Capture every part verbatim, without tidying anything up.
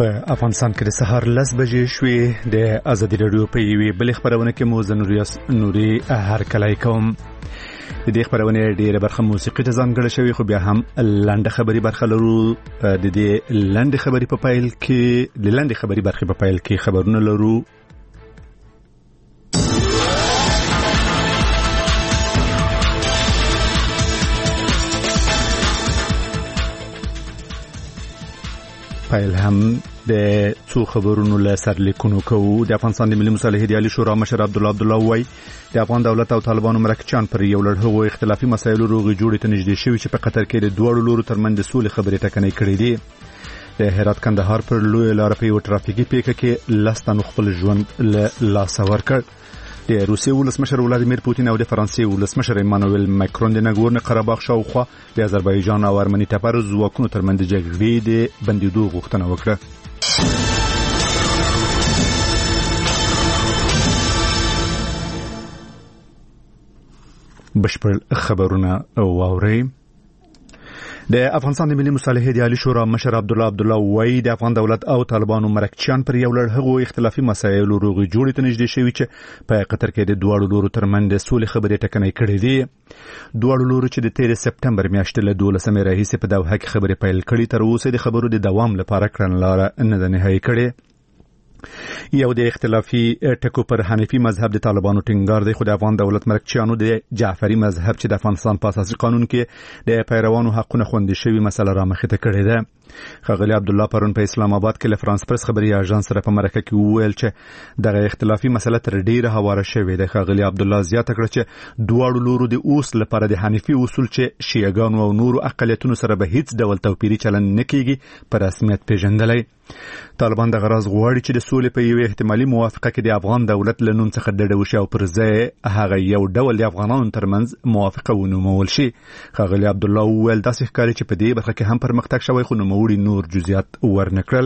په افغانستان کې د سهار لس بجې شوې د ازادي راډیو په یوې بل خبرونه کې مو زنوریاس نوري هر کلای کوم د دې خبرونه ډیره برخه موسیقي ته ځانګړې شوی خو بیا هم لاندې خبري برخه لرو د دې لاندې خبري په پایل کې د لاندې خبري برخه په پایل کې خبرونه لرو پایل هم د څو خبرونو له سرلیکونو کوو د افغانستان د ملي مصالحې د عالی شورا مشر عبد الله عبد الله وای د افغان دولت او طالبانو مرکچان پر یو لړ هغو اختلافي مسایلو روغې جوړې ته نږدې شوي چې په قطر کې د دوړو لورو ترمنځ د سولې خبرې ټکنۍ کړې دي د هرات کندهار پر لوی لار په یو ټرافیکي پیښه کې لس تنو خپل ژوند له لاسه ورکړ د روسیې ولسمشر ولادیمیر پوتین او د فرانسې ولسمشر ایمانوئل ماکرون د ناګورنو قرهباغ شاوخوا د آذربایجان او ارمني ټپر ځواکونو ترمنځ د جګړې د بندیدو غوښتنه وکړه بشپړ خبرونه واورئ د افغانستان د ملي مصالحې د عالی شورا مشر عبد الله عبد الله وای د افغان دولت او طالبانو مرکچان پر یو لړ هغو اختلافي مسایلو روغې جوړې ته نږدې شوي چې په قطر کې د دوړو لورو ترمنځ د سولې خبرې ټکنۍ کړې دي دوړو لورو چې د تیر سپټمبر میاشتې له دولسمې راهیسې په دوحه کې خبرې پیل کړې تر اوسه د خبرو د دوام لپاره کړنلاره نه ده نهایي کړې یو د اختلافي ټکو پر حنفي مذهب د طالبانو ټینګار دی خو د افغان دولت مرکچیانو د جعفری مذهب چې د افغانستان په اساسي قانون کې د پیروانو حقونه خوندي شوی مسله را مخې ته کړې ده ښاغلي عبد الله پرون په اسلام آباد کې له فرانس پرس خبري اژانس سره په مرکه کې وویل چې دغه اختلافي مسله تر ډیره هواره شوې ده ښاغلي عبد الله زیاته کړه چې دواړو لورو د اوس لپاره د حنفي اصول چې شیعاګانو او نورو اقلیتونو سره به هیڅ ډول توپیري چلند نه کیږي په رسمیت پیژندلی طالبان د غرض غواړي چې د سولې په یو احتمالي موافقه کې د افغان دولت له نوم څخه ډډه وشي او پر ځای هغه یو ډول د افغانانو ترمنځ موافقه ونومول شي ښاغلي عبد الله وویل داسې ښکاري چې په دې برخه کې هم پرمختګ شوی خو نوموړي نور جزئیات ورنکړل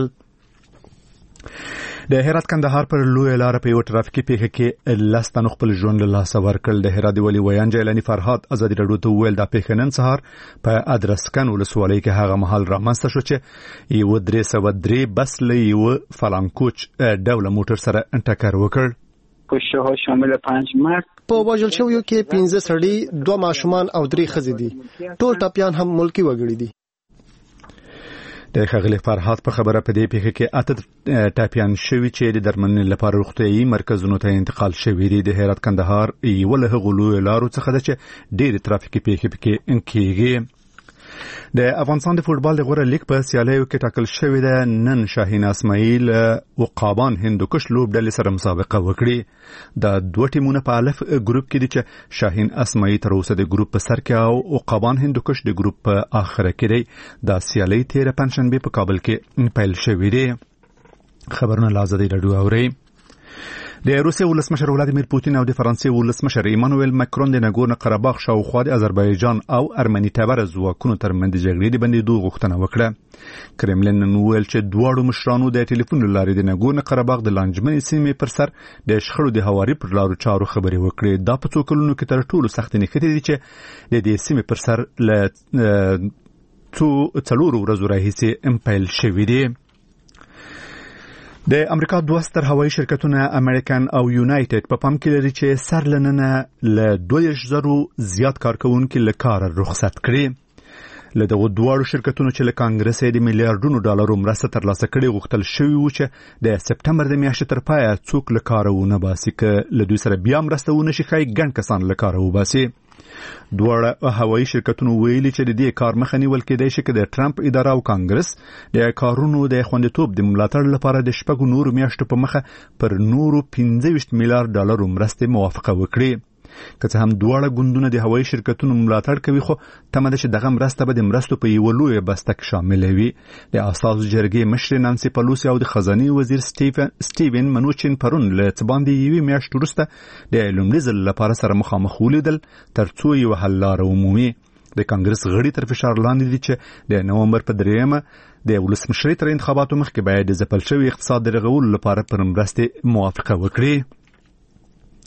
د هرات کندهار پر لوی لار په یو ټرافیکي پیښه کې لس تنو خپل ژوند له لاسه ورکړل د هرات ولي ویان جیلانی فرهاد ازادي راډیو ته ویل دا پیښه نن سهار په ادرسکن ولسوالۍ کې هغه مهال رامنځته شو چې یو درې سوه درې بس له یو فلانکوچ ډوله موټر سره ټکر وکړ کشته ها شامل پنج مرد په وژل شویو کې پنځه سړي دوه ماشومان او درې ښځې دي ټول ټپیان هم ملکی وګړي دي د ښاغلي فرهاد په خبره په دې پیښه کې اته ټاپیان شوي چې د درملنې لپاره روغتیايي مرکزونو ته انتقال شوي دي د هرات کندهار یو له هغو لویو لارو څخه ده چې ډېرې ترافیکي پیښې پکې کېږي د افغانستان د فوټبال د غوره لیګ په سیالیو کې ټاکل شوې ده نن شاهین اسماعیل عقابان هندوکش لوبډلې سره مسابقه وکړي د دوه ټیمونو په الف ګروپ کې دي چې شاهین اسماعیل تر اوسه د ګروپ په سر کې او عقابان هندوکش د ګروپ په اخره کې دی د سیالۍ تیر پنځشنبه په کابل کې پیل شوې دي خبرونه لازمي راډیو اوري د روسیې ولسمشر ولادیمیر پوتین او د فرانسې ولسمشر ایمانوئل ماکرون د ناګورنو قرهباغ شاوخوا د آذربایجان او ارمني ټبر ځواکونو ترمنځ د جګړې د بندیدو غوښتنه وکړه کرملین نن وویل چې دواړو مشرانو د ټلیفون له لارې د ناګورنو قرهباغ د لانجمنې سیمې پر سر د شخړو د هواري پر لارو چارو خبرې وکړې دا په څو کلونو کې تر ټولو سخت نښتې دي چې د دې سیمې پر سر له څو څلورو ورځو راهیسې پیل شوي دي د امریکا دوه ستر هوایي شرکتونه امریکن او یونایټډ په پام کې لري چې سر لننه له دوه ویشت زرو زیات کارکونکو له کار رخصت کړي له دغه دوه شرکتونو چې له کانګرس د میلیارډونو ډالرو مرسته ترلاسه کړي غوښتل شوی و چې د سپټمبر د میاشتې تر پایه څوک له کار ونه باسي که له دوی سره بیا مرسته ونه شي ښایي ګڼ کسان له کار وباسي دواړه هوایي شرکتونو ویلي چې د دې کار مخه نیول کېدای شي چې د ټرمپ اداره او کانګرس د کارونو د خوندیتوب د ملاتړ لپاره د شپږو نورو میاشتو په مخه پر نورو پنځه ویشت میلیارډ ډالرو مرستې موافقه وکړي که څه هم دواړه ګوندونه د هوایي شرکتونو ملاتړ کوي خو تمه ده چې دغه مرسته به د مرستو په یوه لویه بسته کې شامل وي د اساسو جرګې مشر نانسي پلوسي او د خزانې وزیر سټیفن سټیون منوچین پرون له څه باندې یوې میاشتې وروسته د لومړي ځل لپاره سره مخامخ ولیدل ترڅو یوه حل لاره ومومي د کانګرس غړي تر فشار لاندې دي چې د نومبر په دریمه د ولسمشرۍ تر انتخاباتو مخکې باید د ځپل شوي اقتصاد د رغولو لپاره پر مرستې موافقه وکړي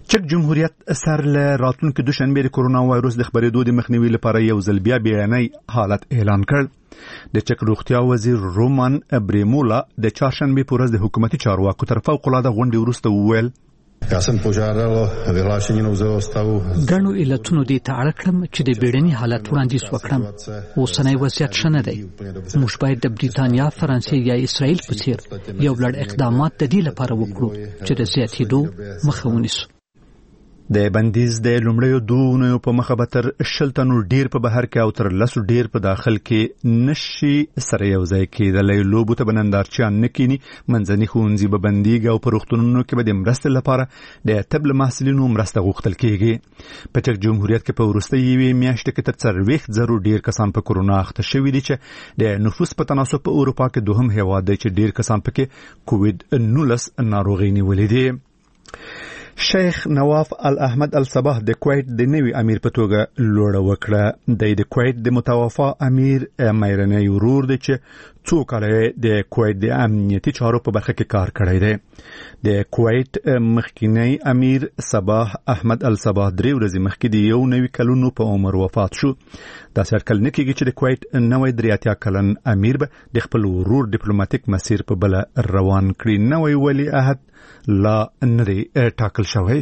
چک جمهوریت سر له راتلونکو دوشنبه د کرونا وایروس د خبرېدو د مخنیوي لپاره یو ځل بیا بیړنی حالت اعلان کړ. د چک روغتیا وزیر رومان ابریمولا د چهارشنبه په ورځ د حکومتي چارواکو تر فوق العاده غونډې وروسته وویل Ja sam požádal vyhlášení nouzového stavu. ګڼو علتونو دې ته اړ کړم چې د بیړني حالت وړاندیز وکړم. اوسنی وضعیت ښه نه دی. موږ باید د بریتانیا، فرانسې یا اسرائیل په څیر یو لړ اقدامات د دې لپاره وکړو چې د زیاتېدو مخه ونیسو. د بندیز د لومړیو دوه اونیو په مخه به تر شل تنو ډیر په بهر کې او تر لسو ډیر په داخل کې نشي سره یو ځای کېدلی. لوبو ته به نندارچیان نه کیني. منځني ښوونځي به بندیږي او په روغتونونو کې به د مرستې لپاره د طب له محصلینو مرسته غوښتل کېږي. په چک جمهوریت کې په وروستۍ یوې میاشتې کې تر څلوېښت زرو ډیر کسان په کرونا اخته شوي دي چې د نفوس په تناسب په اروپا کې دوهم هیواد دی چې ډیر کسان پکې کووید نولس ناروغي نیولې دي. شیخ نواف الاحمد الصباح د کویت د نوي امیر په توګه لوړه وکړه. د د کویت د متوفا امیر مېرنی ورور دی چې څو کاله د کویت د امنیتي چارو په برخه کې کار کړی دی. د کویت مخکینی امیر صباح احمد الصباح درې ورځې مخکې د یو نوي کلونو په عمر وفات شو. دا سرکل نه کېږي چې د کویت نوی درې اتیا کلن امیر به د خپل ورور ډیپلوماټیک مسیر په بله روان کړي. نوی ولی عهد لا نه دی ټاکل شوی.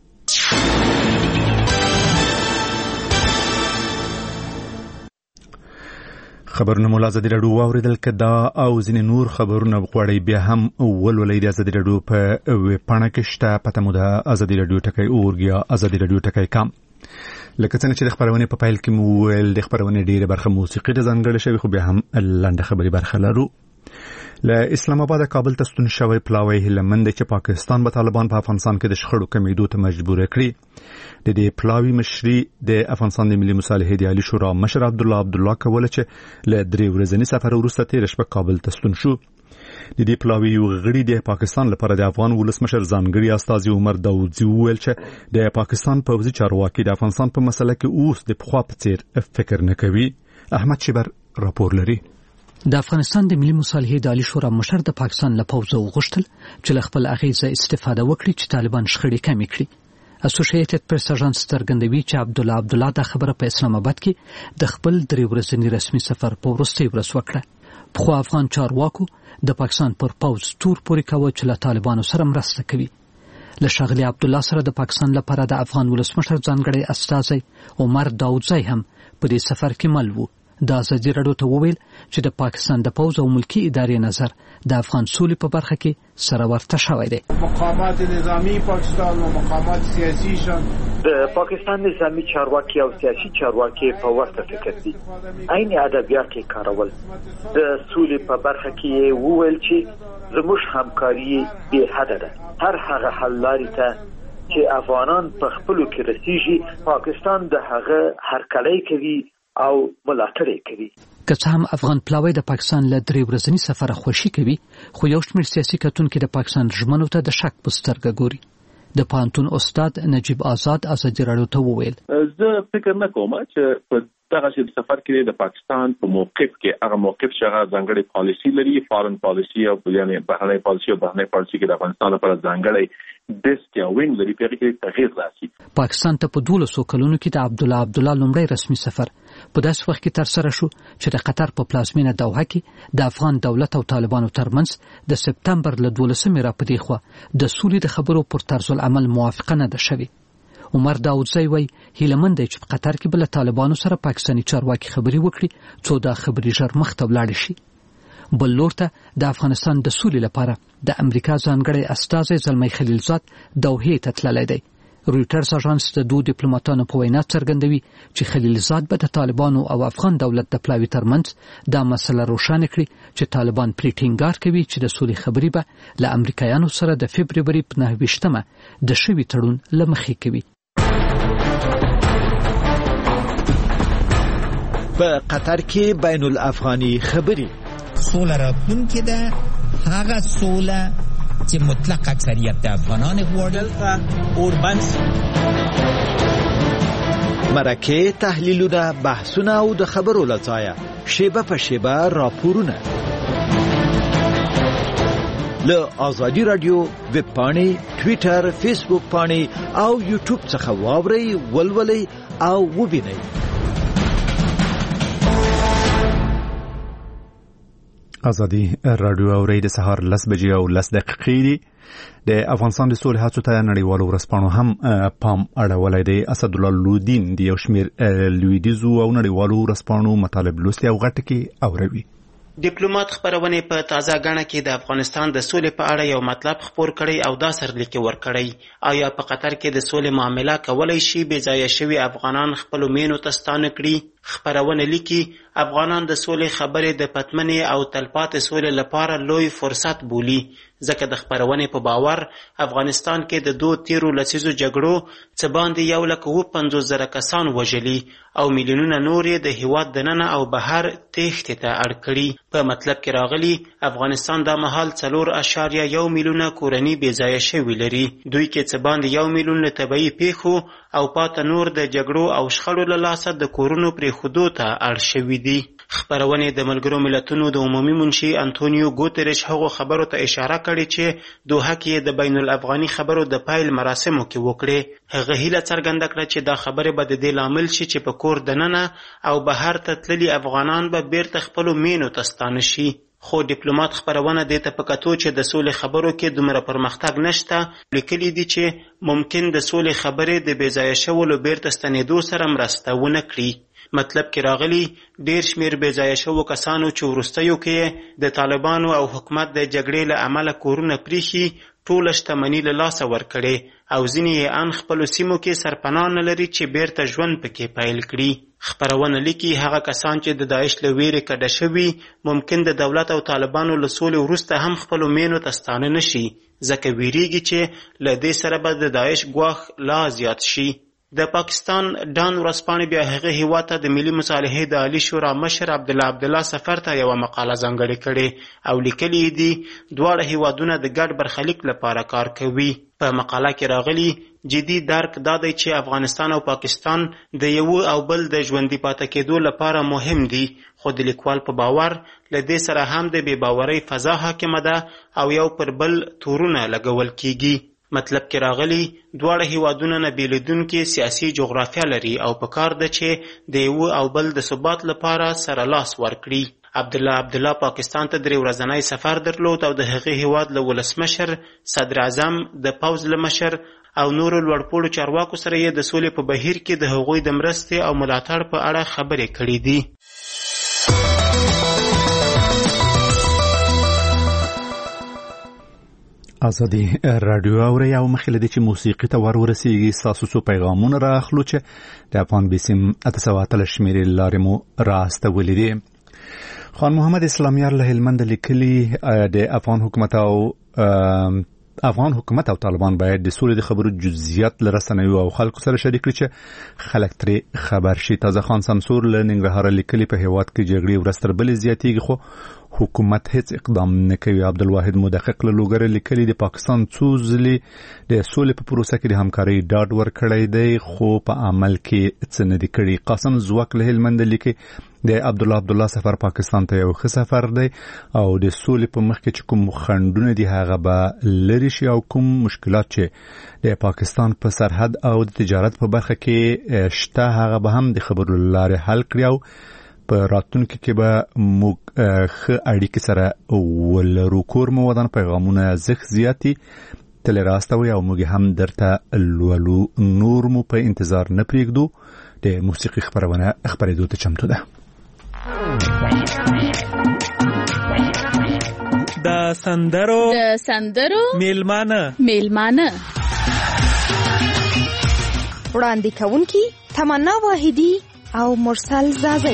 خبرونه مولا ازادي راډیو واوریدل کدا او ځینې نور خبرونه غواړي بیا هم ولولئ د ازادي راډیو په ویبپاڼه کې شته. پته مو ده ازادي راډیو ټکی اورګ یا ازادي راډیو ټکی کام. لکه څنګه چې د خبرونې په پیل کې مو ویل د خبرونې ډیره برخه موسیقي ته ځانګړې شوې خو بیا هم لنډه خبري برخه لرو. له اسلام آباد کابل ته ستون شوی پلاوی هلمند چې پاکستان به طالبان په افغانستان کې د شخړو کمیدو ته مجبور کړي. د دې پلاوی مشري د افغانستان د ملي مصالحې د عالی شورا مشر عبد الله عبد الله کوله چې له درې ورځې سفر وروسته تیر شپه کابل ته ستون شو. د دې پلاوی یو غړي د پاکستان لپاره د افغان ولسمشر ځانګړي استاذ عمر داوودزي وویل چې د پاکستان پوځي چارواکي د افغانستان په مسله کې اوس د پخوا په څیر فکر نه کوي. احمد شبر راپور لري. د افغانستان د ملي مصالحې د عالی شورا مشر د پاکستان له پوځه وغوښتل چې له خپل اغیزه استفاده وکړي چې طالبان شخړې کمې کړي. اسوسییټډ پریس اژانس څرګندوي چې عبد الله عبد الله دا خبره په اسلام آباد کې د خپل درې ورځني رسمي سفر په وروستۍ ورځ وکړه. خو افغان چارواکو د پاکستان پر پوځ تور پورې کاوه چې له طالبانو سره مرسته کوي. له ښاغلي عبد الله سره د پاکستان لپاره د افغان ولسمشر ځانګړی استازی عمر داوودزی هم په دې سفر کې مل وو. د ازادي راډیو ته وویل چې د پاکستان د پوځ او ملکی ادارې نظر د افغان سولې په برخه کې سره ورته شوی دی. مقامات نظامی پاکستان او مقامات سیاسي شان د پاکستان نظامی چارواکي او سیاسي چارواکي په ورته فکر دي. عین ادبیات یې کارول. د سولې په برخه کې وویل چې زموږ همکاري به حد ده. هر هغه حل لاري ته چې افغانان په خپلو کې رسیږي پاکستان د هغه هرکلی کوي او ملاتړ کوي. که څه هم افغان پلاوی د پاکستان له درې ورځني سفر خوشي کوي خو یو شمېر سیاسي کتونکي د پاکستان ژمنو ته د شک په سترګه ګوري. د پوهنتون استاد نجیب آزاد ازادي راډیو ته وویل زه فکر نه کوم چې په دغه شی سفر کې د پاکستان په موقف کې هغه موقف چې هغه ځانګړي پالیسی لري فارن پالیسی او یعنی بهرنۍ پالیسی او بهرنۍ پالیسی کې د افغانستان لپاره ځانګړي دیسک یا وینګ لري په کې تغیر راسي. پاکستان ته په دولسو کلونو کې د عبد الله عبد الله لومړی رسمي سفر په داسې وخت کې تر سره شو چې د قطر په پلازمینه دوحه کې د افغان دولت او طالبانو ترمنځ د سپتمبر له دولسمې راپدې خو د سولې د خبرو پر طرز العمل موافقه نه ده شوې. عمر داوودزی وای هیلمند چې په قطر کې بل طالبانو سره پاکستاني چارواکي خبري وکړي څو دا خبري ژر مخ ته ولاړ شي. بل لور ته د افغانستان د سولې لپاره د امریکا ځانګړی استازی زلمی خلیلزاد دوحې ته تللی دی. رویټرز اژانس د دوه ډیپلوماټانو په وینا څرګندوي چې خلیلزاد به د طالبانو او افغان دولت د پلاوي ترمنځ دا مسله روښانه کړي چې طالبان پرې ټینګار کوي چې د سولې خبري به له امریکایانو سره د فبروري په نهه ویشتمه د شوي تړون له مخې کوي. په قطر کې بین الافغاني خبري سوله راتلونکې ده هغه سوله چې مطلق اکثریت د افغانان غواړي. اوربنس مرکه تحلیلونه بحثونه او د خبرو لځایه شیبه په شیبه راپورونه له ازادي رادیو ویب پاڼې، ټوئیټر، فیسبوک پاڼې او یوټیوب څخه واورئ، ولولئ او ووینئ. ازادي رادیو اوري د سهار لس بجې او لس دقیقې دي. د افغانستان د سولې هڅو ته نړیوالو ورځپاڼو هم پام اړولی دی. اسدالله لودین د یو شمېر لویدیځو او نړیوالو ورځپاڼو مطالب لوستي او غټ کې اوروي. ډیپلوماټ خبرونه په تازه غاڼه کې د افغانستان د سولې په اړه یو مطلب خپور کړی او دا سرلیک ورکړی. آیا په قطر کې د سولې معامله کولای شي بې ځایه شوي افغانان خپل مینو ته ستانه کړي؟ خبرونه لیکي افغانان د سولې خبرې د پتمنې او تلپاتې سولې لپاره لوی فرصت بولي، ځکه د خبرونې په باور افغانستان کې د دوه تیرو لسیزو جګړو څه باندې یو لک اووه پنځوس زره کسان وژلي او میلیونونه نور یې د هیواد دننه او بهر تېښتې ته اړ کړي. په مطلب کې راغلي افغانستان دا مهال څلور اشاریه یو میلیونه کورنۍ بې ځایه شوي لري، دوی کې څه باندې یو میلیون له طبیعي پیښو او پاته نور د جګړو او شخړو له لاسه د کورونو پرېښودو ته اړ شوي دي. خبرونې د ملګرو ملتونو د عمومي منشي انټونیو ګوتریش هغو خبرو ته اشاره کړې چې دوحه کې د بین الافغاني خبرو د پایل مراسمو کې وکړې. هغه هیله څرګنده کړه چې دا خبرې به د دې لامل شي چې په کور دننه او بهر ته تللي افغانان به بیرته خپلو مینو ته ستانه شي. خو ډیپلوماټ خبرونه دې ته په کتو چې د سولې خبرو کې دومره پرمختګ نشته، لیکلي دي چې ممکن د سولې خبرې د بې ځایه شولو بیرته ستنېدو سره مرسته ونه کړي. مطلب کې راغلي ډیر شمیر بې ځایه شوو کسانو چې وروستیو کې د طالبانو او حکومت د جګړې له امله کورونه پریښي ټوله شتمني له لاسه ورکړې او ځینې یې ان خپلو سیمو کې سرپناه نه لري چې بیرته ژوند پکې پیل کړي. خبرونه لیکي هغه کسان چې د داعش له ویرې کډه شوي ممکن د دولت او طالبانو له سولې وروسته هم خپلو مینو ته ستانه نشي، ځکه ویریږي چې له دې سره به د داعش ګواښ لا زیات شي. د پاکستان ډان ورځپاڼې بیا هغه هیواد ته د ملي مصالحې د عالي شورا مشر عبدالله عبدالله سفر ته یوه مقاله ځانګړې کړې او لیکلي دي دواړه هیوادونه د ګډ برخلیک لپاره کار کوي. په مقاله کې راغلي جدي درک دا دی چې افغانستان او پاکستان د یو او بل د ژوندي پاتې کېدو لپاره مهم دي، خو د لیکوال په باور له دې سره هم د بې باورۍ فضا حاکمه ده او یو پر بل تورونه لګول کیږي. مطلب کې راغلي دواړه هیوادونه نه بیلیدونکي سیاسي جغرافیه لري او په کار ده چې د یو او بل د ثبات لپاره سره لاس ورکړي. عبدالله عبدالله پاکستان ته درې ورځنی سفر درلود او د هغې هیواد له ولسمشر، صدر اعظم، د پوځ له مشر او نورو لوړپوړو چارواکو سره یې د سولې په بهیر کې د هغوی د مرستې او ملاتړ په اړه خبرې کړې دي. ازادي رادیو اوري او مخکې دي چې موسیقي ته ور ورسیږي ستاسو څو پیغامونه راخلو چې د افغان بیسیم اته سوه اتلس شمېرې لارې مو راستولې دي. خان محمد اسلامیار له هلمند لیکلي د افغان حکومت او افغان حکومت او طالبان باید د سولې د خبرو جزئیات له رسنیو او خلکو سره شریک کړي چې خلک ترې خبر شي. تازه خان سمسور له ننګرهار لیکلي په هیواد کې جګړې ورځ تر بلې زیاتېږي خو حکومت هیڅ اقدام نه کوي. عبدالواحد مدقق له لوګر لیکلي د پاکستان څو ځلې د سولې په پروسه کې د همکارۍ ډاډ ورکړی دی خو په عمل کې څه نه دي کړي. قاسم زوک له هلمند لیکي د عبدالله عبدالله سفر پاکستان ته یو ښه سفر دی او د سولې په مخ کې چې کوم خنډونه دي هغه به لرې شي او کوم مشکلات چې د پاکستان په سرحد او د تجارت په برخه کې شته هغه به هم د خبرو له لارې حل کړي او په راتلونکي کې به موږ ښه اړیکې سره ولرو. کور مو ودان پیغامونه زښت زیاتي تل راستوي او موږ هم درته لولو. نور مو په انتظار نه پرېږدو. د موسیقي خبرونه خبرېدو ته چمتو ده. د سندرو د سندرو میلمانه میلمانه وړاندې کوونکي تمنا واحدی او مرسل زازی.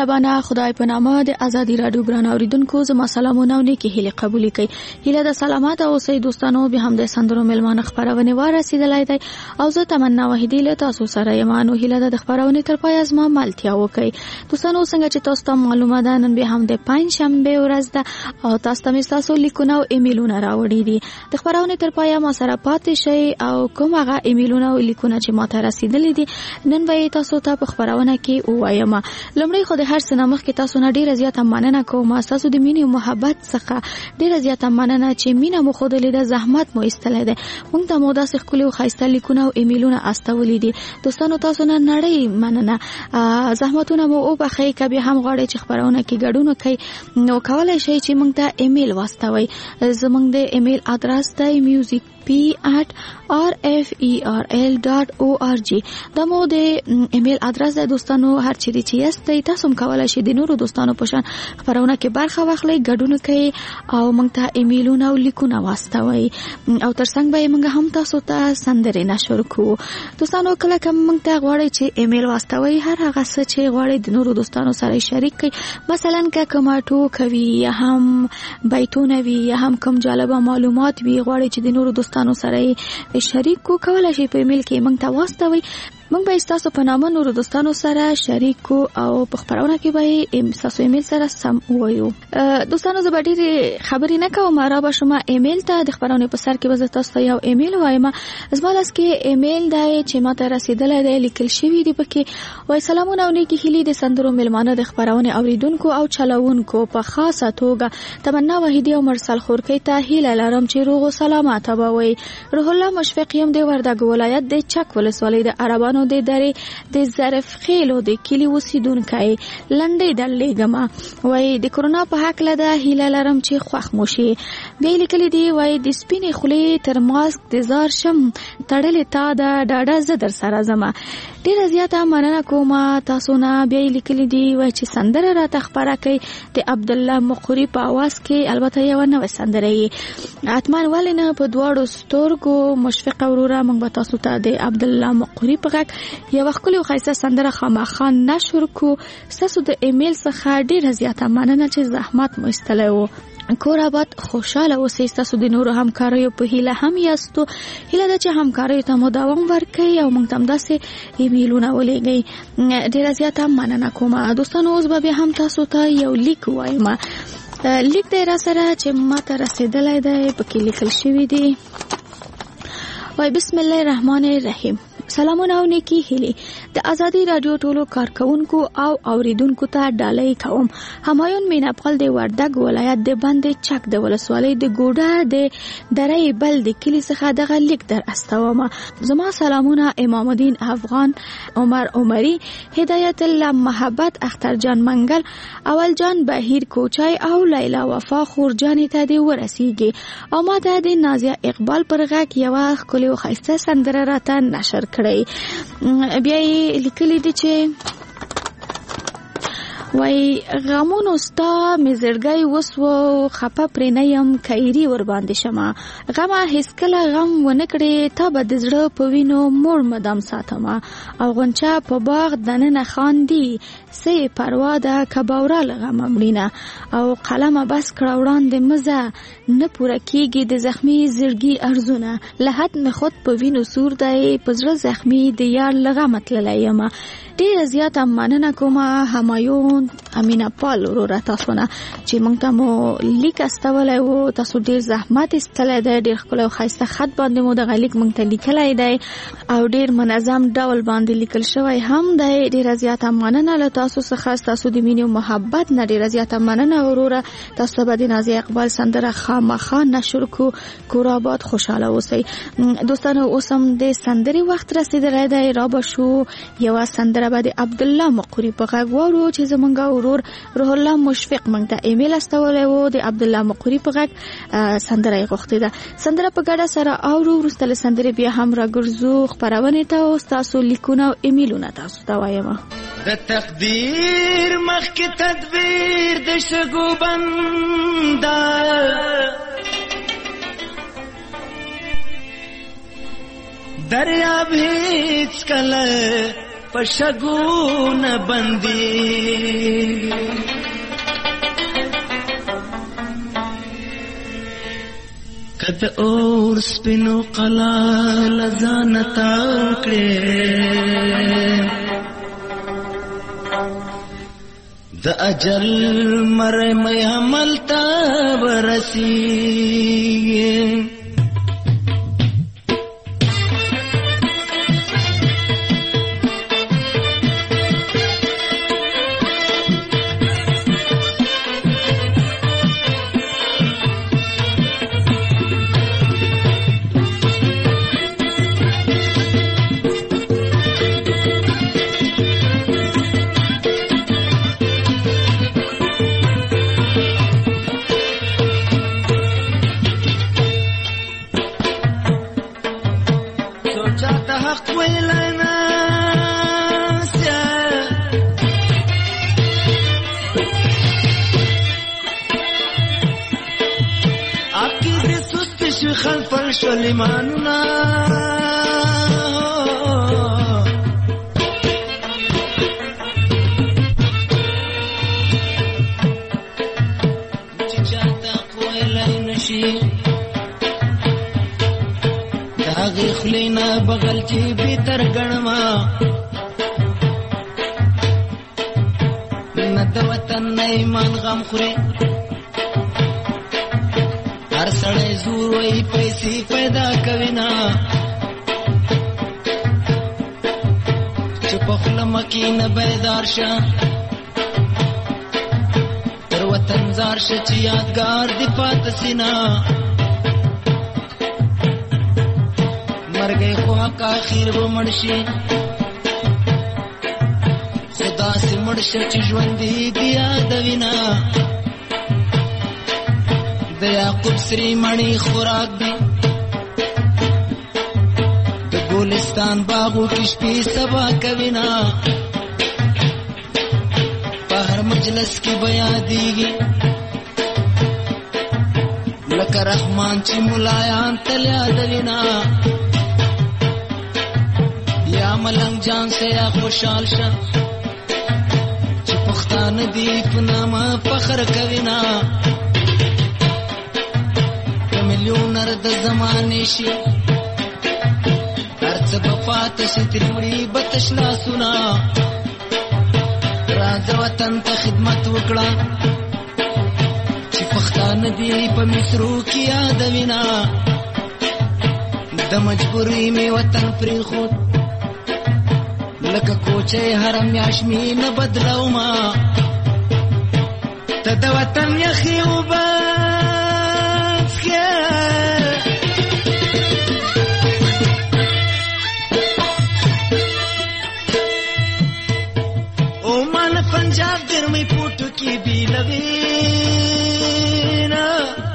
مهربانه خدای په نامه د ازادي رادیو ګران اوریدونکو زما سلامونه او نیکی هیله قبول کړئ. هیله د سلامات او اوسئ دوستانو. به هم د سندرو ملمانه خبرونه واره رسیدلای دی او زه تمنا وحیدی له تاسو سره یم. نو هیله د خبرونه تر پای از ما ملتیا وکړئ. دوستانو څنګه چې تاسو ته معلومه ده نن به هم د پنځ شنبه ورځ ده او تاسو ته تاسو لیکونه او ایمیلونه راوړي دي. د خبرونه تر پای ما سره پاتې شئ او کوم هغه ایمیلونه او لیکونه چې ما ته رسیدلي دي نن به تاسو ته په خبرونه کې وایم. لمړی خو د هر څه نامخ کې تاسو نه ډیره زیاته مننه کوم. تاسو د مینې او محبت څخه ډیره زیاته مننه چې مینه مو خو د لیده زحمت مو ایستلې ده. مونږ ته مو داسې خپل او خایسته لیکونه او ایمیلونه استولې دي. دوستانو تاسو نه نړۍ مننه. زحمتونه مو او بخې کبي هم غواړي چې خبرونه کې ګډون کوي نو کولای شئ چې مونږ ته ایمیل واستوي. زمونږ د ایمیل ادرس دی music p at r f e r l dot org. دا مو د ایمیل ادرس دی. دوستانو هر چیرې چې یاستئ تاسو هم کولای شئ د نورو دوستانو په شان خبرونه کې برخه واخلئ، ګډون کوئ او موږ ته ایمیلونه او لیکونه واستوئ او ترڅنګ به موږ هم تاسو ته سندرې نشر کوو. دوستانو کله کوم موږ ته غواړئ چې ایمیل واستوئ هر هغه څه چې غواړئ د نورو دوستانو سره شریک کړئ. مثلا که کومه ټوکه وي یا هم بیتونه وي یا هم کوم جالبه معلومات وي غواړئ چې د نورو دوستانو سره شریک کو کولای شي په ایمیل کې موږ ته واستوي. موږ به تاسو په نامه نورو دوستانو سره شریک کو او په خبرونه کې به تاسو ایمیل سره سم وایو. دوستانو زه به ډېرې خبرې نه کوم، را به شما ایمیل ته د خبرونه په سر کې به تاسو ته یو ایمیل وایم. زما لاس کې ایمیل دی چې ما ته رسیدلی دی، لیکل شوی دی پکې وای سلامونه او نیکی هیلې د سندرو ملمانه د خبرونه اوریدونکو او چلوونکو په خاصه توګه تمنا وحیدی او مرسل خورکی ته هیله لرم چې روغ او سلامت وي. روح الله مشفق یم د وردګ ولایت د چک ولسوالۍ د عربانو د درې د ظرف خېلو د کلی اوسیدونکی لنډې درلېږم. وای د کرونا په حق له ده هیله لرم چې خوښ مو شي. بیا لیکلي دي وای د سپینې خولې تر ماسک د زار شم تړلې تا ده ډاډه زه در سره ځمه. ډېره زیاته مننه کوم تاسو نه. بیا لیکلي دي وای چې سندره راته خپره کوي د عبدالله مقری په اواز کې، البته یو نوې سندره یې حتما ولې نه په دواړو سترګو. مشفق وروره موږ به تاسو ته د عبدالله مقری په غږ یو ښکلې او ښایسته سندره خامخا نشر کو. ستاسو د ایمیل څخه ډېره زیاته مننه چې زحمت مو ایستلی و. کور آباد خوشاله اوسئ. ستاسو د نورو همکاریو په هیله هم یاستو. هیله ده چې همکاریو ته مو دوام ورکړئ او موږ ته همداسې ایمیلونه ولېږئ. ډېره زیاته مننه کوم. دوستانو اوس به بیا هم تاسو ته یو لیک وایم. لیک دی را سره چې ما ته رسېدلی دی، پکې لیکل شوي دي. وای بسم الله الرحمن الرحیم. سلامونه او نیکی هیلې د ازادي رادیو ټولو کارکونکو او اوریدونکو ته ډالۍ کوم. همایون میناپال د وردګ ولایت د باندې چک د ولسوالۍ د ګوډه د درې بل د کلی څخه دغه لیک در استوم. زما سلامونه امام الدین افغان، عمر عمری، هدایت الله محبت، اختر جان منګل، اول جان بهیر کوچای او لیلا وفا خورجان ته دی ورسیږي او ما ته د نازیه اقبال پر غږ یو ښکلې او ښایسته سندره راته نشر کړی. بیا یې لیکلي دي چې وای غمونو ستا مې زړګی وسو خپه پرې نه یم کایري ور باندې شمه. غمه هیڅکله غم ونه کړې تا به د زړه په وینو موړ مدام ساتمه. او غنچه په باغ دننه خاندي سې پروا ده کباوره له غمه مړینه. او قلمه بس کړه وړاندې مزه نه پوره کېږي د زخمي زړګي ارزونه. له حد مې خود په وینو سور دی په زړه زخمي د یار له غمه تللی یم. ډېره زیاته مننه کوم همایون امینه پال وروره تاسو نه چې موږ ته مو لیک استولی و. تاسو ډېر زحمت ایستلی دی، ډېر ښکلی او ښایسته خط باندې مو دغه لیک موږ ته لیکلی دی او ډېر منظم ډول باندې لیکل شوی هم دی. ډېره زیاته مننه له تاسو څخه. ستاسو د مینې او محبت نه ډېره زیاته مننه وروره. تاسو ته به د نازیه اقبال سندره خامخا نشر کو. کور آباد خوشحاله اوسئ. دوستانو اوس هم د سندرې وخت رسېدلی دی. را به شو یوه سندره به د عبدالله مقری په غږ واورو چې زمونږ ورور روح الله مشفق موږ ته ایمیل استولی و. د عبدالله مقری په غږ سندره یې غوښتې ده. سندره په ګډه سره اورو. وروسته له سندرې بیا هم راګرځو خپرونې ته او ستاسو لیکونه او ایمیلونه تاسو ته وایم. د تقدیر مخکې تدبیر د شګو بنده دریاب هیڅ کله پشګونه بندي کد اور سپینو قلا لزان تاکړې د اجل مر مې عمل تا برسي سلیمانونا چې چاته کویلای نشي داغه خلینا بغل چې به تر غنما نه د وطن نه ایمان غم خوري هر سړی زور وای پیسې پیدا کوي نا چې په خپل مکین بیدار شه تر وطن زار شه چې یادګار دی پات سینا مرګي خو حق اخر و مرشي خدا سي مرشه چې ژوند دی یاد وینا د یعقوب سری مڼي خوراک دی د ګلستان باغو کې شپې سبا کوینا په هر مجلس کې بیا دیږي لکه رحمان چې ملایان تل یادوینا یا ملنګ جان سے یا خوشحال شه چې پښتانه دی په نامه فخر کوینا مليونر د زمانه شي هرڅه په فاتح ستريوري بتشلا سنا راځ وطن ته خدمت وکړه چې پښتانه دی په مصرو کې یاد وینا د مجبوري می وطن پرې خو لکه کوچه حرم یاشمي نه بدلو ما ته د وطن یخي وبا او مان پنجاب ګرمي پټو کې بیلوینا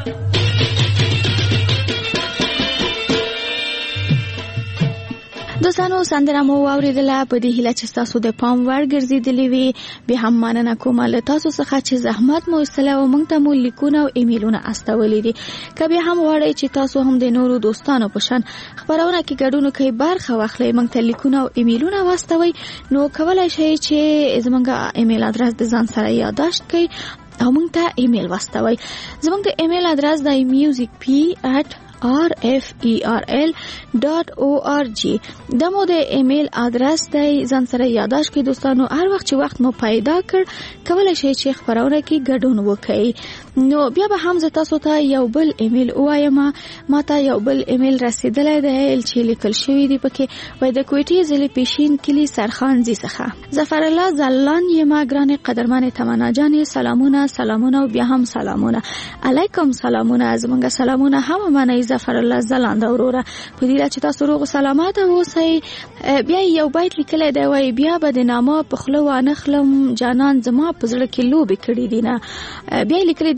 دوستانو سندره مو واوریدله په دې هیله چې تاسو د پام وړ ګرځېدلې وي بیا هم مننه کوم له تاسو څخه چې زحمت مو ایستلی او موږ ته مو لیکونه او ایمیلونه استولي دي که بیا هم غواړئ چې تاسو هم د نورو دوستانو په شان خپرونه کې ګډون کوئ برخه واخلئ موږ ته لیکونه او ایمیلونه واستوئ نو کولی شئ چې زموږ ایمیل ادرس د ځان سره یادداشت کړئ او موږ ته ایمیل واستوئ زموږ د ایمیل ادرس د میوزیک پی ات آر اف ای آر ال ډاټ او آر جی دا مو د ایمیل ادرس دی ځان سره یادداشت کړئ دوستانو هر وخت چې وخت مو پیدا کړ کولی شئ چې خپرونه کې ګډون وکړئ نو بیا به هم زه تاسو ته یو بل ایمیل ووایم ما ته یو بل ایمیل رسیدلی دی چې لیکل شوی دی پکې وای د کوټې ضلع پیشین کلي سرخانځي څخه ظفر الله زلان یما ګرانې قدرمنې تمنا جانې سلامونه سلامونه او بیا هم سلامونه علیکم سلامونه زمونږ سلامونه هم منئ ظفر الله زلان دا وروره په دې چې تاسو روغ سلامات اوسئ بیا یو بیت لیکلی دی وای بیا به د نامه په خوله وانه خلم جانان زما په زړه کې لوبې کړي دي نه بیا لیکلی دی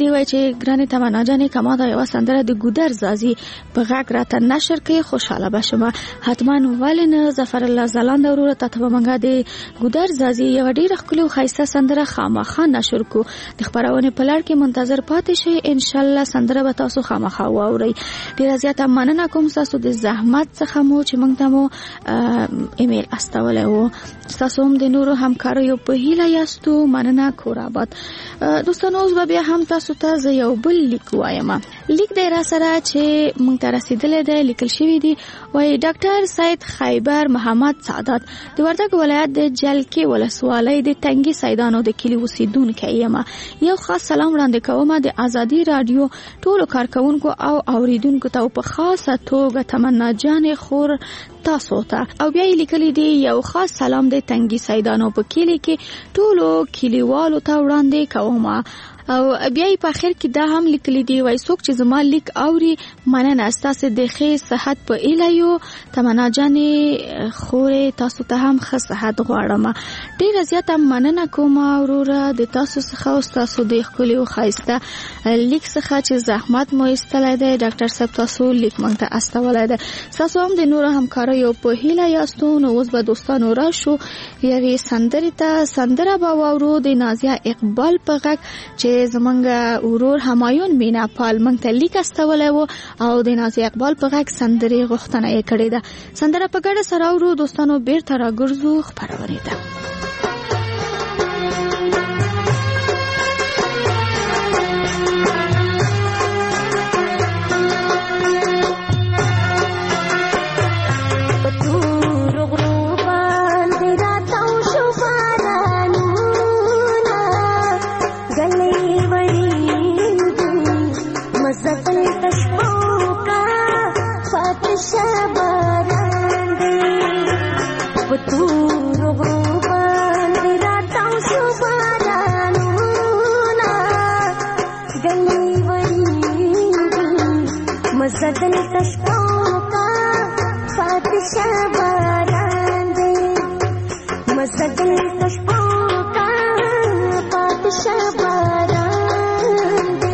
وای چې ګرانه تمنا جانې کما دا یو سندره د ګودر زازي په غږ راته نشر کې خوشاله بشم. حتما ولنه ظفر الله زلاند ورور ته ته منګه د ګودر زازي یو ډیر خپل خایسته سندره خامخا نشر کو. د خبرونه په لړ کې منتظر پاتې شئ. ان شاء الله سندره به تاسو خامخا واورئ. ډیر زیاته مننه کوم تاسو د زحمت څخه مو چې موږ ته مو ایمیل استولې وو. تاسو هم د نورو همکارو په هیله یاستو. مننه کورابات. دوستانو اوس بیا هم تاسو ته یو بل لیک وایم. لیک دی را سره چې موږ ته رسیدلې دی، لیکل شوی دی. وای ډاکټر سید خیبر محمد سعادت د وردګ ولایت د جلکې ولسوالۍ د تنګي سیدانو د کلی اوسیدونکو یم. یو خاص سلام وړاندې کوم د ازادي رادیو ټولو کارکونکو او اوریدونکو ته په خاصه توګه تمنا جان خور تاسو ته. او بیا لیکلي دی یو خاص سلام د تنګي سیدانو په کلی کې ټولو کلیوالو ته وړاندې کوم. او بیا په اخر کې دا هم لیکلي دی وای څوک چې زما لیک اوري مننه تاسو د ښه صحت په ایلایو تمنا جانې خورې تاسو ته هم ښه صحت غواړم. ډیر زیاته مننه کوم وروره د تاسو څخه او تاسو د خپل او خایسته لیک څخه چې زحمت مو ایستلای دی. ډاکټر صاحب تاسو لیک مونږ ته استولای دی. تاسو هم د نورو همکارو په هیله یاستو. نو اوس به دوستانو راشو یوې سندرې ته. سندره به واورو د نازیه اقبال په غږ چې زمونږ ورور همایون مینا پال مونږ ته لیک استولی و او د نازیه اقبال په غږ سندرې غوښتنه یې کړې ده. سندره په ګډه سره اورو دوستانو. بیرته راګرځو خپرونې ته. मज़दन कश्कों का बादशाह बारान दे, मज़दन कश्कों का बादशाह बारान दे।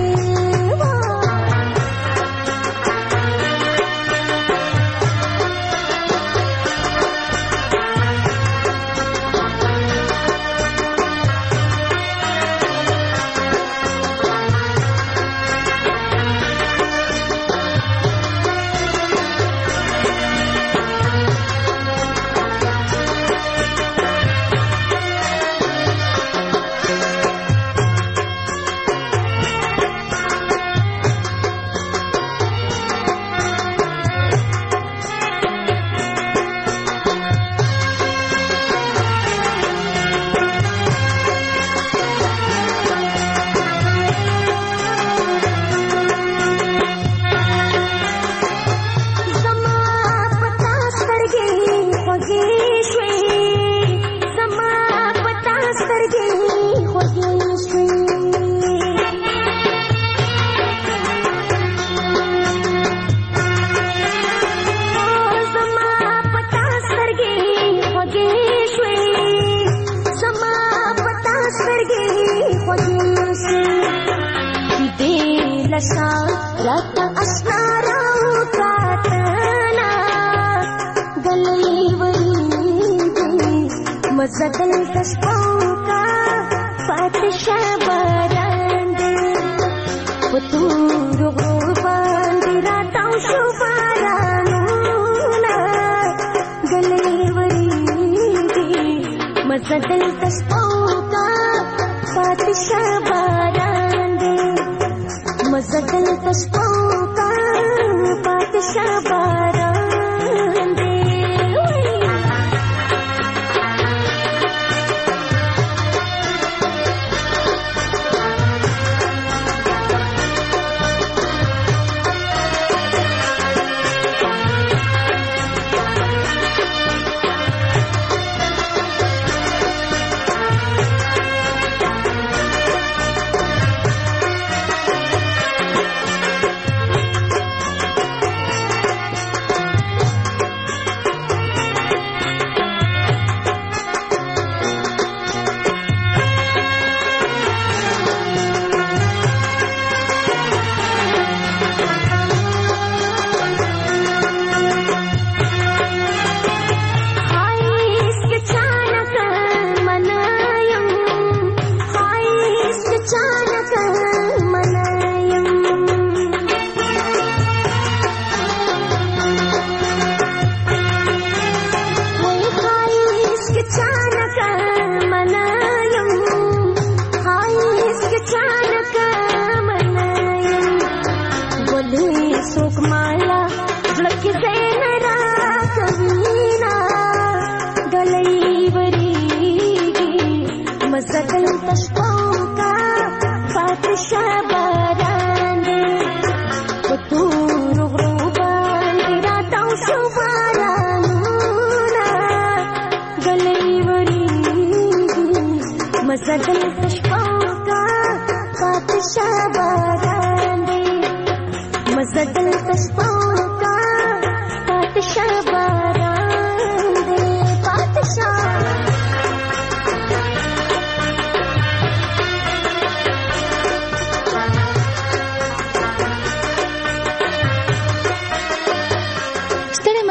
मज़दन कश्कों का बादशाह बारान दे, वो तू रुबान तेरा ताऊशो बारानूना गले वरीदी। मज़दन कश्कों का बादशाह बारान दे, मज़दन कश्कों का बादशाह बारान दे।